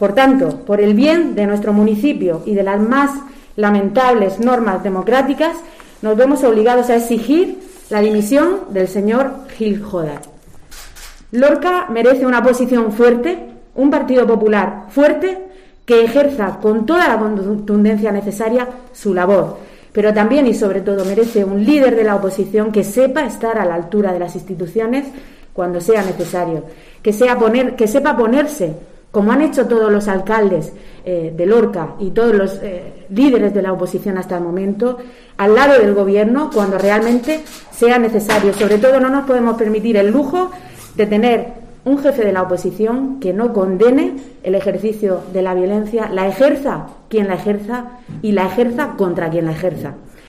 Por tanto, por el bien de nuestro municipio y de las más lamentables normas democráticas, nos vemos obligados a exigir la dimisión del señor Gil Jodar. Lorca merece una oposición fuerte, un Partido Popular fuerte, que ejerza con toda la contundencia necesaria su labor, pero también y sobre todo merece un líder de la oposición que sepa estar a la altura de las instituciones cuando sea necesario, que sepa ponerse, como han hecho todos los alcaldes de Lorca y todos los líderes de la oposición hasta el momento, al lado del gobierno cuando realmente sea necesario. Sobre todo no nos podemos permitir el lujo de tener un jefe de la oposición que no condene el ejercicio de la violencia, la ejerza quien la ejerza y la ejerza contra quien la ejerza.